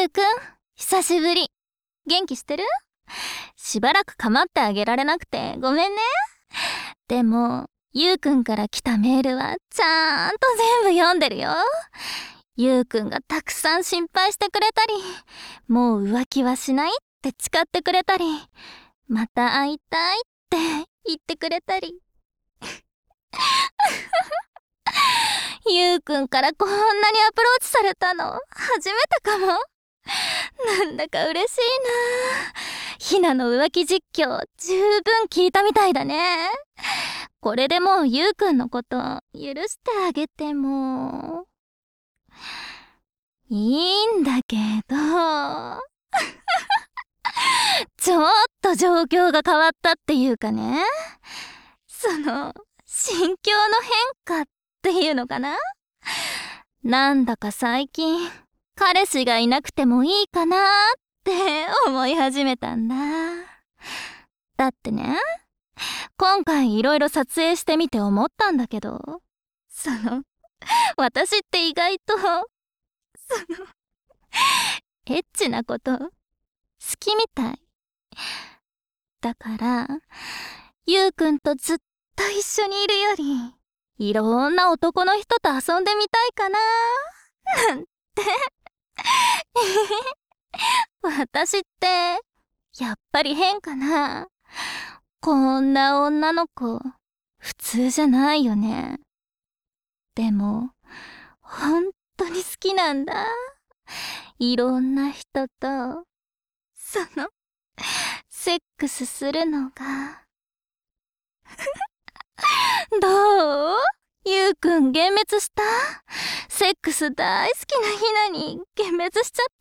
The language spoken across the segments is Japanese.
うくん、久しぶり。元気してる？しばらく構ってあげられなくてごめんね。でも、ゆうくんから来たメールはちゃんと全部読んでるよ。ゆうくんがたくさん心配してくれたり、もう浮気はしないって誓ってくれたり、また会いたいって言ってくれたり。ゆうくんからこんなにアプローチされたの初めてかも。なんだか嬉しいな。ひなの浮気実況十分聞いたみたいだね。これでもうゆうくんのこと許してあげてもいいんだけどちょっと状況が変わったっていうかね、心境の変化っていうのかな。なんだか最近彼氏がいなくてもいいかなって思い始めたんだ。だってね、今回いろいろ撮影してみて思ったんだけど、私って意外とエッチなこと好きみたいだから、ゆうくんとずっと一緒にいるよりいろんな男の人と遊んでみたいかななんて私ってやっぱり変かな。こんな女の子普通じゃないよね。でも本当に好きなんだ。いろんな人とセックスするのがどう？ゆうくん幻滅した？セックス大好きなひなに幻滅しちゃ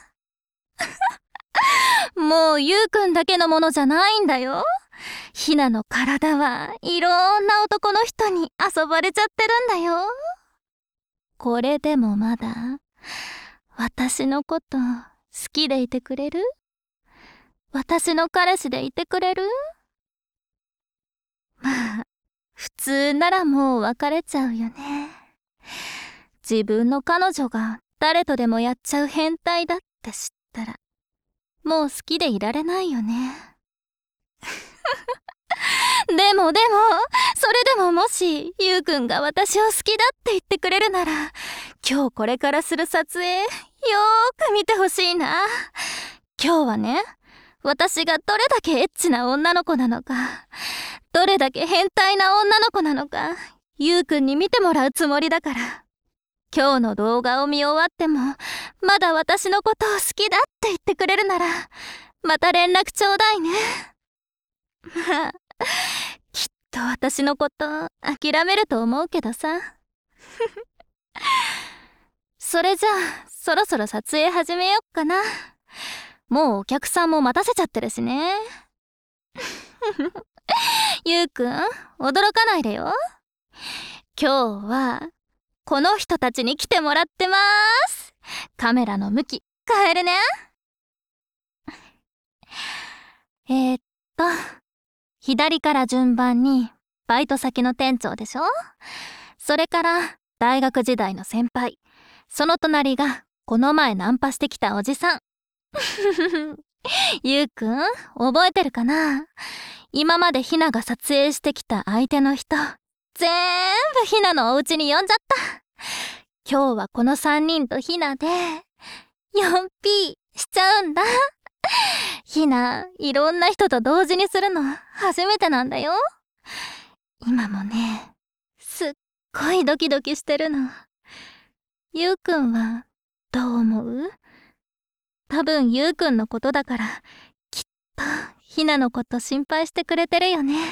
ったもうゆうくんだけのものじゃないんだよ。ひなの体はいろんな男の人に遊ばれちゃってるんだよ。これでもまだ私のこと好きでいてくれる？私の彼氏でいてくれる？まあ普通ならもう別れちゃうよね。自分の彼女が誰とでもやっちゃう変態だって知ったらもう好きでいられないよね。でもそれでももしゆうくんが私を好きだって言ってくれるなら、今日これからする撮影よーく見てほしいな。今日はね、私がどれだけエッチな女の子なのか、どれだけ変態な女の子なのか、ゆうくんに見てもらうつもりだから。今日の動画を見終わってもまだ私のことを好きだって言ってくれるなら、また連絡ちょうだいね。まあきっと私のこと諦めると思うけどさそれじゃあそろそろ撮影始めよっかな。もうお客さんも待たせちゃってるしねゆうくん驚かないでよ。今日はこの人たちに来てもらってます。カメラの向き変えるね。左から順番にバイト先の店長でしょ。それから大学時代の先輩、その隣がこの前ナンパしてきたおじさんゆうくん覚えてるかな。今までひなが撮影してきた相手の人全部ひなのお家に呼んじゃった。今日はこの3人とひなで 4P しちゃうんだ。ひないろんな人と同時にするの初めてなんだよ。今もね、すっごいドキドキしてるの。ゆうくんはどう思う？多分ゆうくんのことだからきっとひなのこと心配してくれてるよね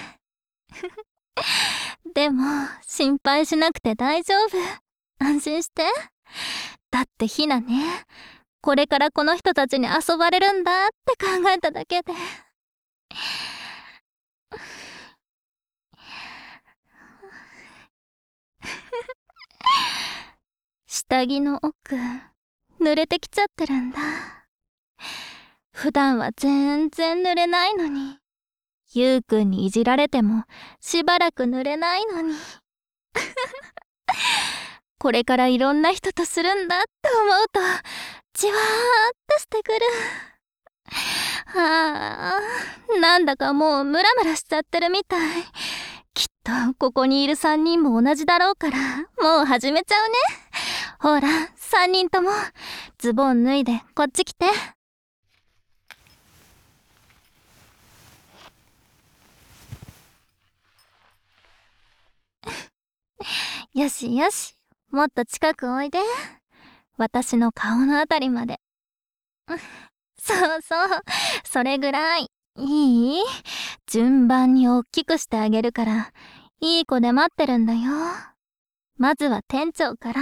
でも心配しなくて大丈夫。安心して。だってひなね、これからこの人たちに遊ばれるんだって考えただけで下着の奥濡れてきちゃってるんだ。普段は全然濡れないのに、ゆうくんにいじられてもしばらく濡れないのにこれからいろんな人とするんだって思うとじわーっとしてくる。なんだかもうムラムラしちゃってるみたい。きっとここにいる3人も同じだろうから、もう始めちゃうね。ほら、3人ともズボン脱いでこっち来て。よしよし、もっと近くおいで。私の顔のあたりまで。そうそう、それぐらい。いい？順番に大きくしてあげるから、いい子で待ってるんだよ。まずは店長から。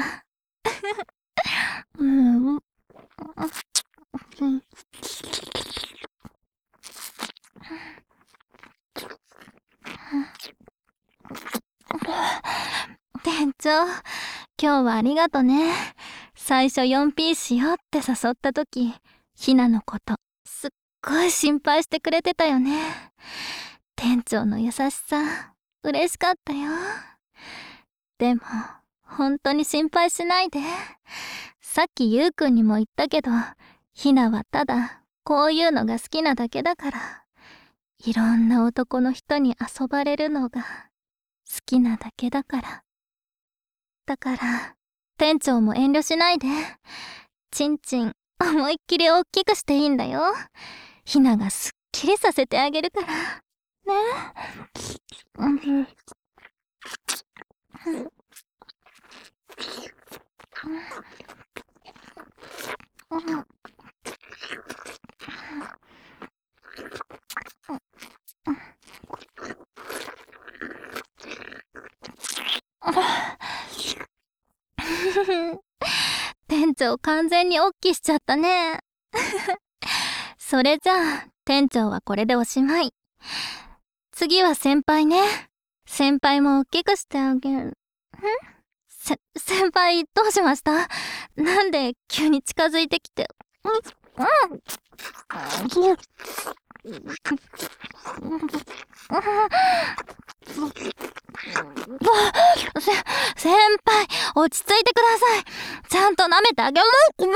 店長、今日はありがとね。最初 4P しようって誘った時、ひなのことすっごい心配してくれてたよね。店長の優しさ、嬉しかったよ。でも、本当に心配しないで。さっきゆうくんにも言ったけど、ひなはただこういうのが好きなだけだから、いろんな男の人に遊ばれるのが好きなだけだから。だから、店長も遠慮しないで。ちんちん、思いっきり大きくしていいんだよ。ひながすっきりさせてあげるから。ね。店長完全におっきしちゃったね。それじゃあ店長はこれでおしまい。次は先輩ね。先輩もおっきくしてあげる。先輩どうしました？なんで急に近づいてきて。先輩、落ち着いてください。ちゃんと舐めてあげる。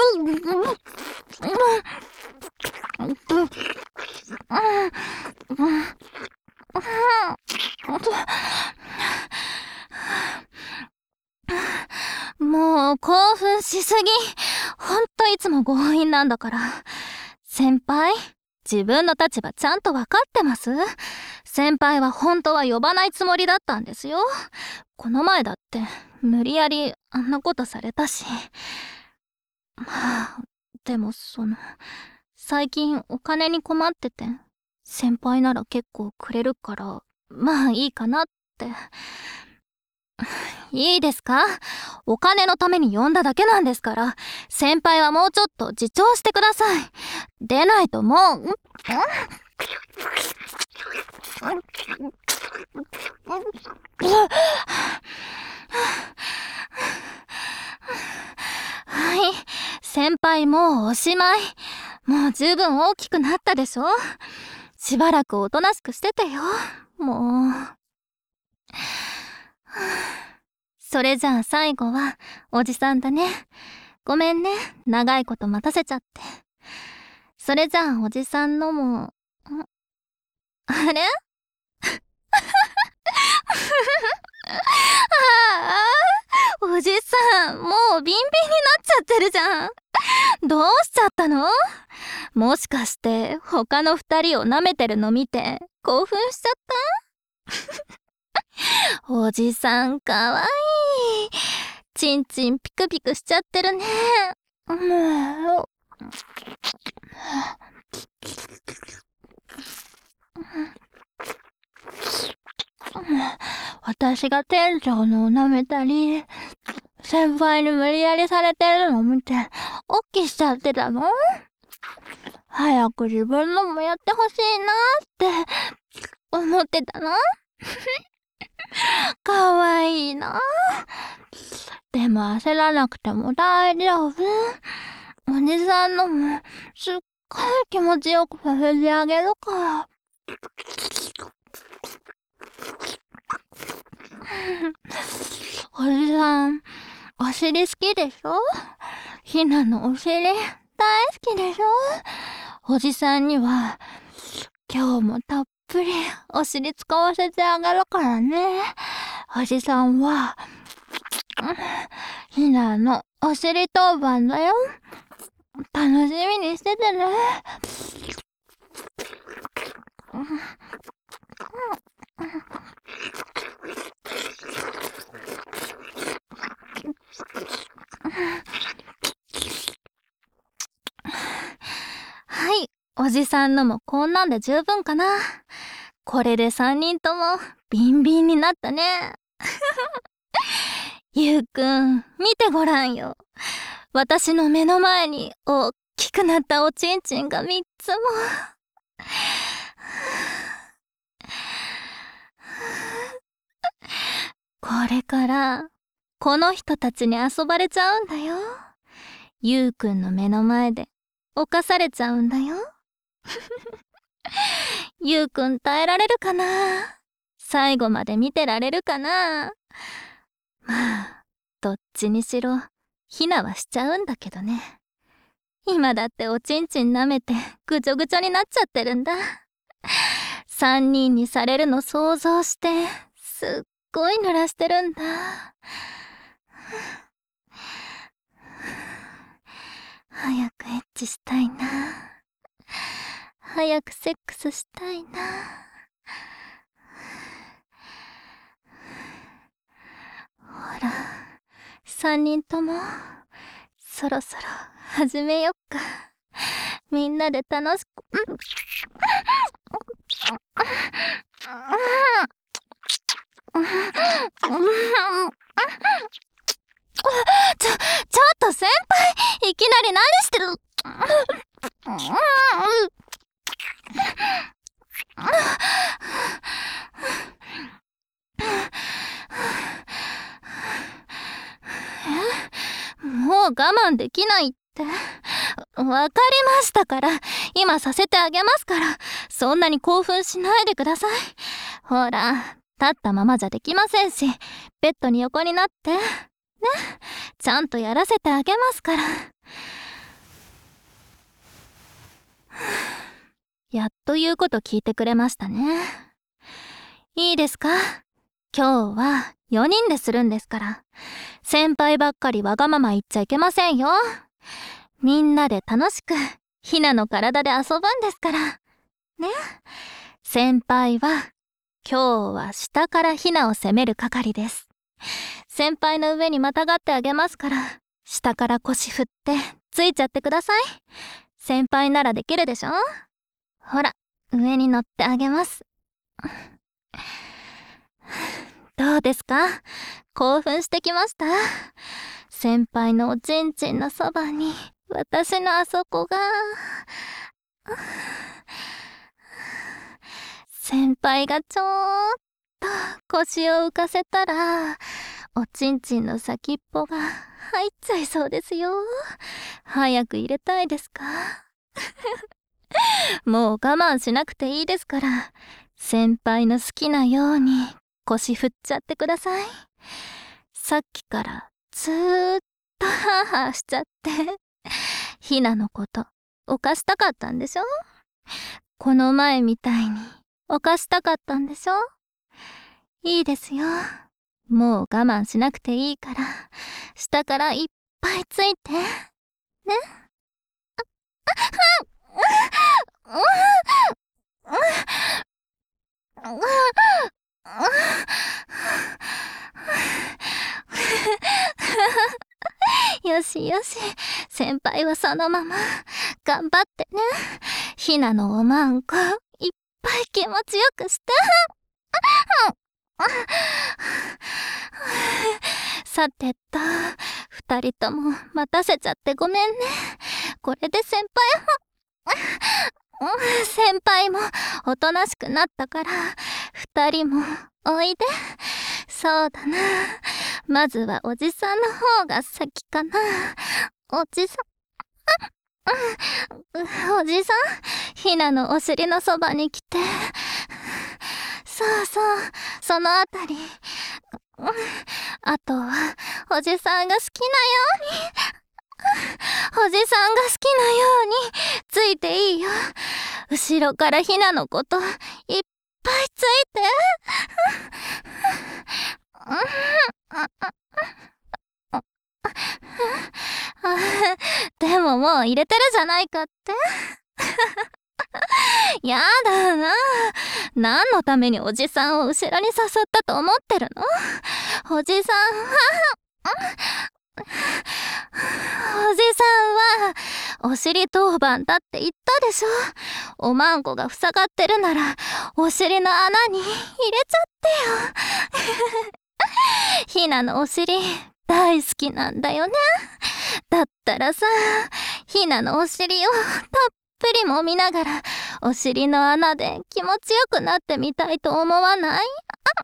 もう興奮しすぎ。ほんといつも強引なんだから。先輩、自分の立場ちゃんと分かってます？先輩は本当は呼ばないつもりだったんですよ。この前だって無理やりあんなことされたし。でも最近お金に困ってて、先輩なら結構くれるから、まあいいかなって。いいですか？お金のために呼んだだけなんですから、先輩はもうちょっと自重してください。でないともう、はい、先輩もうおしまい。もう十分大きくなったでしょ？しばらくおとなしくしててよ。もう。それじゃあ最後はおじさんだね。ごめんね、長いこと待たせちゃって。それじゃあおじさんのも、あれ？おじさん、もうビンビンになっちゃってるじゃん。どうしちゃったの？もしかして他の2人を舐めてるの見て興奮しちゃった？おじさんかわいい。ちんちんピクピクしちゃってるね。もう。私が店長のを舐めたり、先輩に無理やりされてるのを見て、おっきしちゃってたの？早く自分のもやってほしいなって思ってたの？かわいいな。でも焦らなくても大丈夫。おじさんのもすっごい気持ちよくさせてあげるから。おじさん、お尻好きでしょ？ひなのお尻大大好きでしょ。おじさんには今日もたっぷりお尻使わせてあげるからね。おじさんはひなのお尻当番だよ。楽しみにしててね。はい、おじさんのもこんなんで十分かな。これで3人ともビンビンになったね。ゆうくん、見てごらんよ。私の目の前に大きくなったおちんちんが3つも。これからこの人たちに遊ばれちゃうんだよ。ゆうくんの目の前で犯されちゃうんだよ。ゆうくん耐えられるかな。最後まで見てられるかな。まあどっちにしろひなはしちゃうんだけどね。今だっておちんちん舐めてぐちょぐちょになっちゃってるんだ。3人にされるの想像してすっごい濡らしてるんだ。早くエッチしたいな。早くセックスしたいな。ほら、3人ともそろそろ始めよっか。みんなで楽しく。ちょっと先輩、いきなり何してる。もう我慢できないって。わかりましたから、今させてあげますから、そんなに興奮しないでください。ほら、立ったままじゃできませんし、ベッドに横になってね、ちゃんとやらせてあげますから。やっと言うこと聞いてくれましたね。いいですか？今日は4人でするんですから、先輩ばっかりわがまま言っちゃいけませんよ。みんなで楽しくひなの体で遊ぶんですからね。先輩は今日は下からひなを攻める係です。先輩の上にまたがってあげますから、下から腰振ってついちゃってください。先輩ならできるでしょ。ほら、上に乗ってあげます。どうですか？興奮してきました？先輩のおちんちんのそばに私のあそこが。先輩がちょーっと腰を浮かせたら、おちんちんの先っぽが入っちゃいそうですよ。早く入れたいですか？もう我慢しなくていいですから、先輩の好きなように腰振っちゃってください。さっきからずーっとハーハーしちゃってひなのこと犯したかったんでしょ。この前みたいに犯したかったんでしょ。いいですよ。もう我慢しなくていいから、下からいっぱいついてね。よしよし、先輩はそのまま頑張ってね。ひなのおまんこいっぱい気持ちよくして。さてと、2人とも待たせちゃってごめんね。これで先輩もおとなしくなったから、2人もおいで。そうだな、まずはおじさんの方が先かな。おじさん、おじさん、ひなのお尻のそばに来て。そうそう、そのあたり。あとはおじさんが好きなように。ほおじさんが好きなようについていいよ。後ろからひなのこといっぱいついて。でももう入れてるじゃないかって。やだな。何のためにおじさんを後ろに誘ったと思ってるの？おじさんはお尻当番だって言ったでしょ。おまんこが塞がってるならお尻の穴に入れちゃってよ。ひなのお尻大好きなんだよね。だったらさ、ひなのお尻をたっぷり揉みながらお尻の穴で気持ちよくなってみたいと思わない？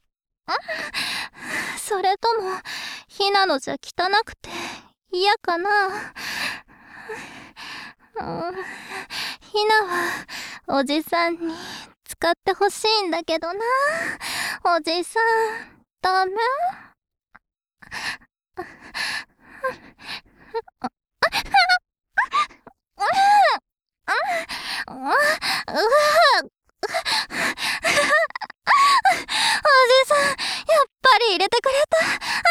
それともひなのじゃ汚くて嫌かな？ひなはおじさんに使ってほしいんだけどな。おじさんダメ？おじさん、やっぱり入れてくれた。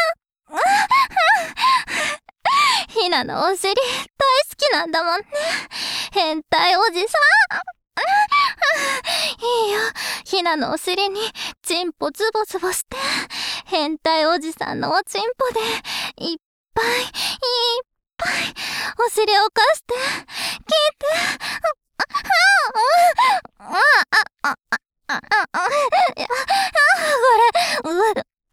ひなのお尻大好きなんだもんね。変態おじさん。いいよ、ひなのお尻にチンポズボズボして、変態おじさんのおチンポでいっぱいお尻をかして聞いて。これすごいよ。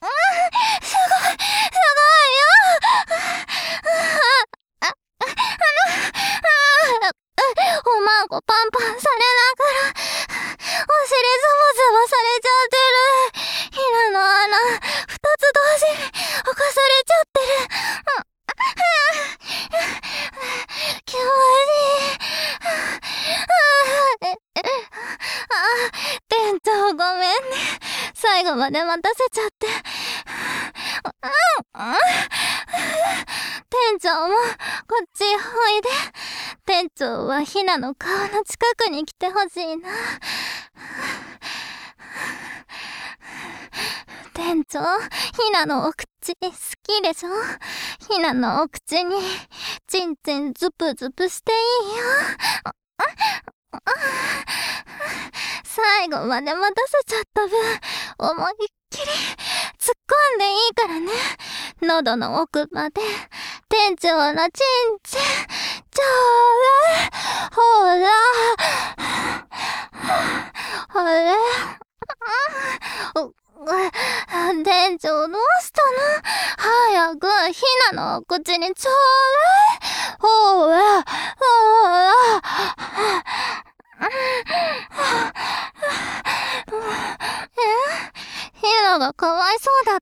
おまんこパンパンされながらお尻ズボズボされちゃってる。ひなの穴2つ同時に侵されちゃってる。気持ちいい。店長ごめんね。最後まで待たせちゃって。店長もこっちおいで。店長はひなの顔の近くに来てほしいな。店長、ひなのお口好きでしょ？ひなのお口にチンチンズプズプしていいよ。最後まで待たせちゃった分、思いっきり突っ込んでいいからね。喉の奥まで店長のチンチンちょうだい。ほらほら。店長どうしたの？早くひなのお口にちょうだい。ほらほら。ひながかわいそうだって？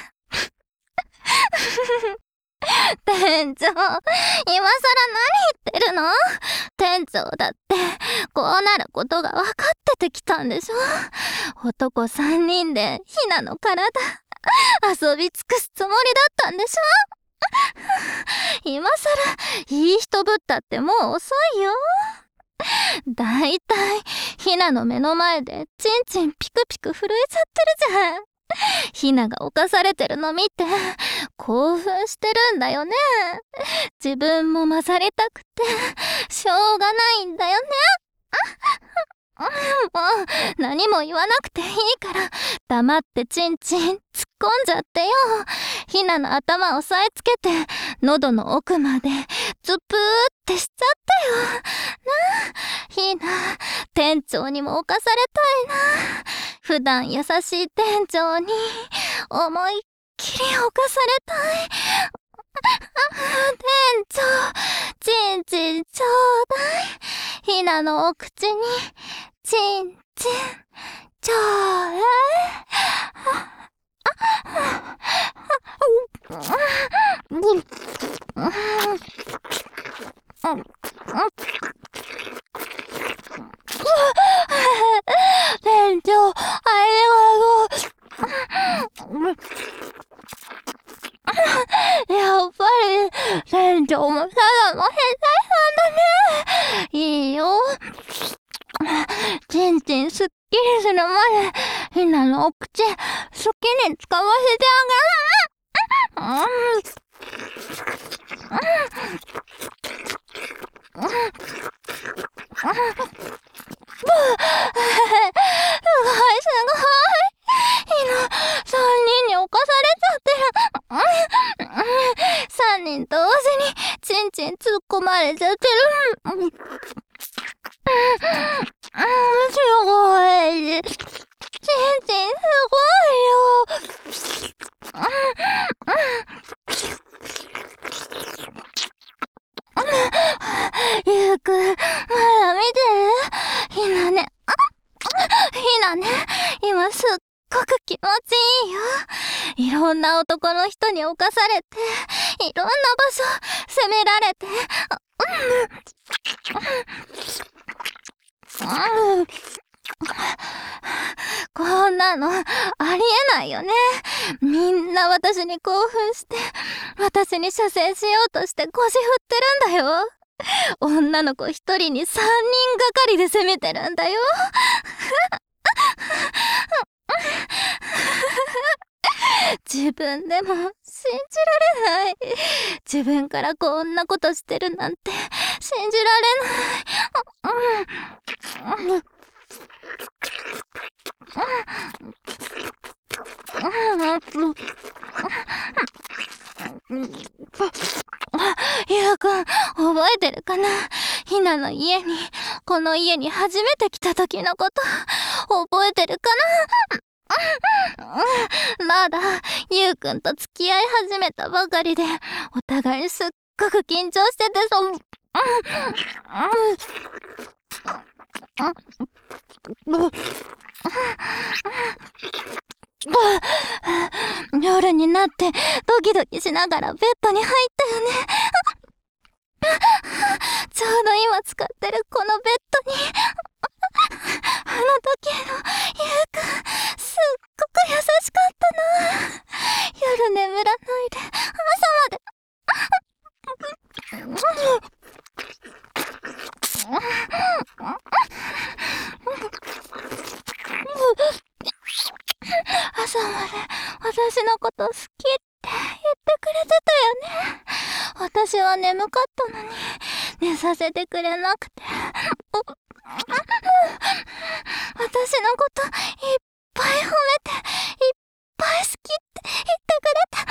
店長、今さら何言ってるの？店長だってこうなることが分かってて来たんでしょ？男3人でひなの体遊び尽くすつもりだったんでしょ？今さらいい人ぶったってもう遅いよ。だいたいひなの目の前でチンチンピクピク震えちゃってるじゃん。ひなが犯されてるの見て興奮してるんだよね。自分も混ざりたくてしょうがないんだよね。もう何も言わなくていいから黙ってチンチン突っ込んじゃってよ。ひなの頭を押さえつけて喉の奥までズプーってしちゃってよ。なあひな、店長にも犯されたいな。普段優しい店長に思いっきり犯されたい。店長、チンチンちょうだい。ひなのお口にチンチンちょうだい。店長、ありがとう。やっぱり店長もただなも変態さんだね。いいよ。ちんちんすっきりするまでひなのお口好きに使わせてあげる。すごいひな3人に侵されちゃってる。3人同時にちんちん突っ込まれちゃってる。すごい。ちんちんすごいよ。ゆうくん、まだ見てる？ひなね。ひなね、今すっごく気持ちいいよ。いろんな男の人に侵されて、いろんな場所責められて。こんなのありえないよね。みんな私に興奮して、私に射精しようとして腰振ってるんだよ。女の子一人に3人がかりで攻めてるんだよ。自分でも信じられない。自分からこんなことしてるなんて信じられない。ゆうくん、覚えてるかな？ひなの家に、この家に初めて来た時のこと、覚えてるかな？まだ、ゆうくんと付き合い始めたばかりで、お互いにすっごく緊張してて、夜になってドキドキしながらベッドに入ったよね。ちょうど今使ってるこのベッドに、あの時のゆうくん、すっごく優しかったな。夜眠らないで朝まで朝まで私のこと好きって言ってくれてたよね。私は眠かったのに寝させてくれなくて、私のこといっぱい褒めていっぱい好きって言ってくれた。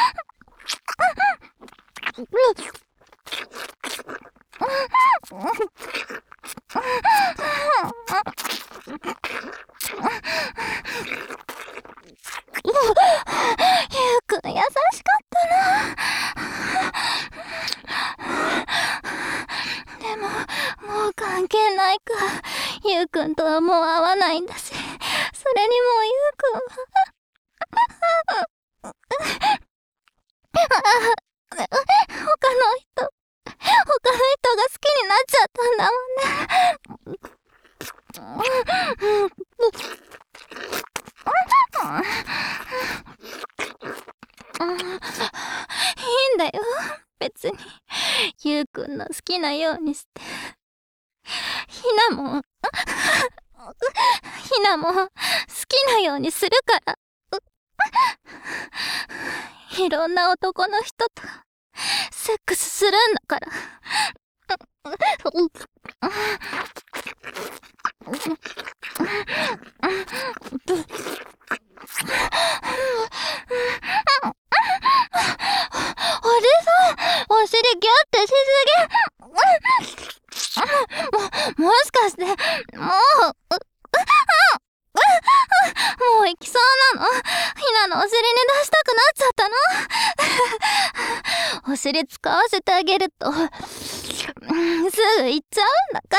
ゆうくん優しかったな。でももう関係ないか。ゆうくんとはもう会わないんだし、それにもうゆうくんは他の人が好きになっちゃったんだもんね。いいんだよ、別に。ゆうくんの好きなようにして。ひなも好きなようにするから。いろんな男の人とセックスするんだから。おじさん、お尻ギュッてしすぎ。もしかしてもう行きそうなの？ひなのお尻に出したくなっちゃったの？お尻使わせてあげるとすぐ行っちゃうんだから、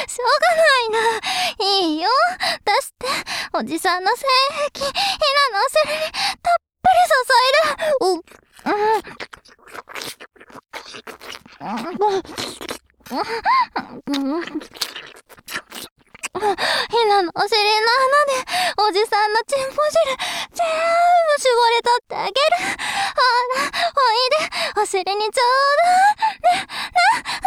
しょうがないな。いいよ、出して。おじさんの性癖、ひなのお尻にたっぷり注いで。ひなのお尻の穴でおじさんのチンポ汁全部絞り取ってあげる。ほら、おいで、お尻にちょうどね。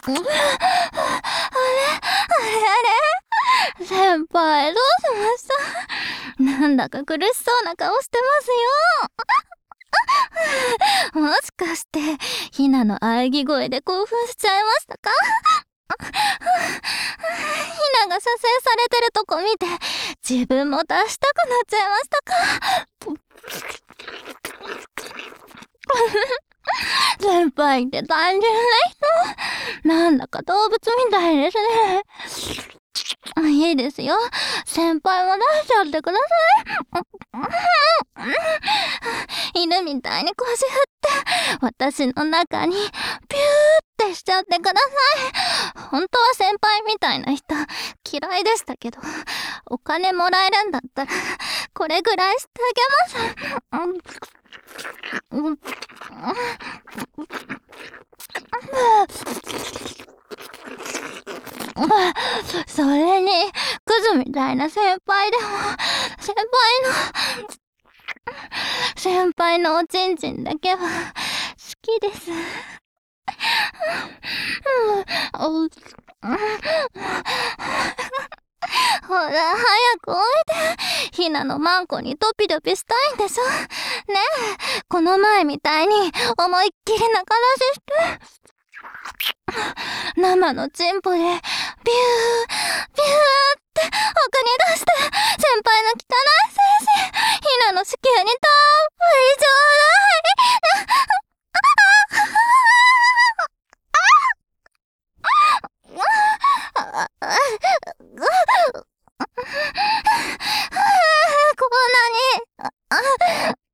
あれ先輩、どうしました？なんだか苦しそうな顔してますよ。もしかして、ひなの喘ぎ声で興奮しちゃいましたか？ひなが射精されてるとこ見て、自分も出したくなっちゃいましたか？先輩って単純な人。なんだか動物みたいですね。いいですよ。先輩も出しちゃってください。犬みたいに腰振って、私の中にピューってしちゃってください。本当は先輩みたいな人嫌いでしたけど、お金もらえるんだったら、これぐらいしてあげます。それに、クズみたいな先輩でも、先輩のおちんちんだけは好きです。ほら、早くおいで。ひなのマンコにドピドピしたいんでしょ。ねえ、この前みたいに思いっきり中出しして。生のチンポでビュービューって奥に出して、先輩の汚い精子ひなの子宮にたっぷりちょうだい。こんなに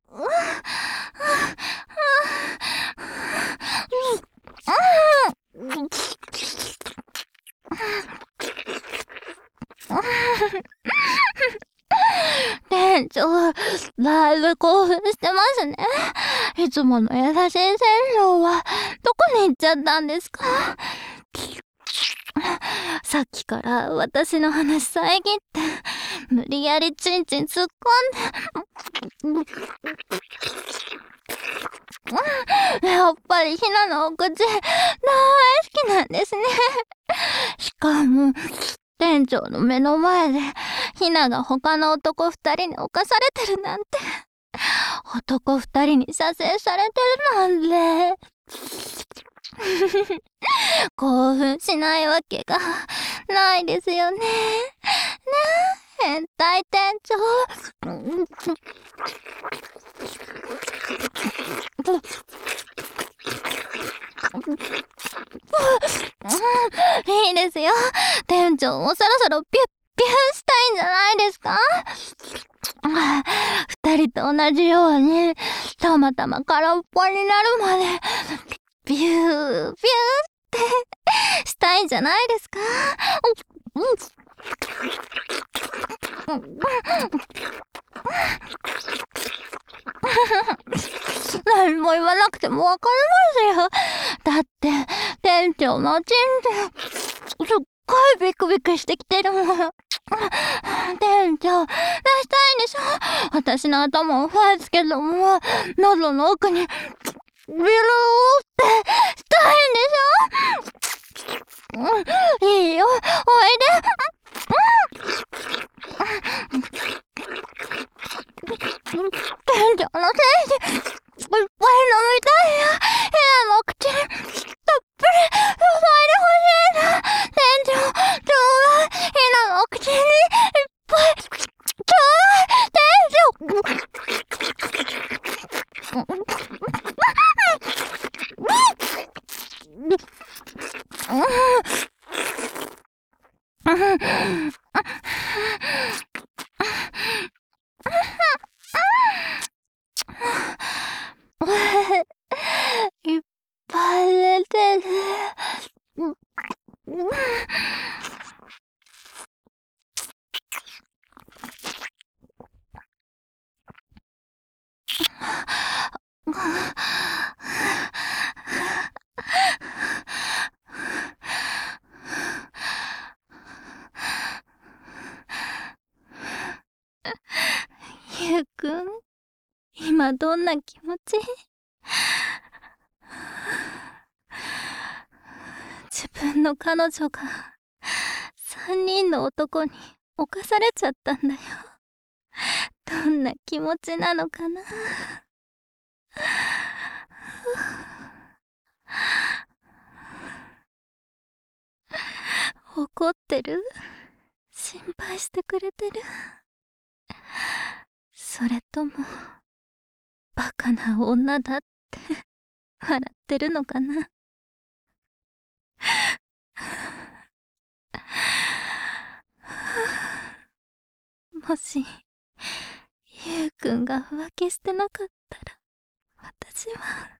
店長、だいぶ興奮してますね。いつもの優しい船長はどこに行っちゃったんですか？さっきから私の話遮って無理やりチンチン突っ込んでやっぱりひなのお口大好きなんですね。しかも店長の目の前でひなが他の男二人に侵されてるなんて、男二人に射精されてるなんて興奮しないわけがないですよね。ねえ、変態店長。いいですよ。店長もそろそろピュッピュッしたいんじゃないですか？二人と同じようにたまたま空っぽになるまでビュービューってしたいんじゃないですか？何も言わなくてもわかりますよ。だって店長のチンですっごいビクビクしてきてるもん。店長、出したいんでしょ？私の頭を押さえつけども、喉の奥にビルーってしたいんでしょ？いいよ、おいで。店長のせいでいっぱい飲みたいよ。部屋の口にたっぷり注いでほしいな。店長、ちょうだい。部屋の口にいっぱいちょうだい。店いっぱい出てる。ゆうくん、今どんな気持ち？ 自分の彼女が3人の男に侵されちゃったんだよ。どんな気持ちなのかな。怒ってる？心配してくれてる？それともバカな女だって笑ってるのかな。もしゆうくんが浮気してなかったら、私は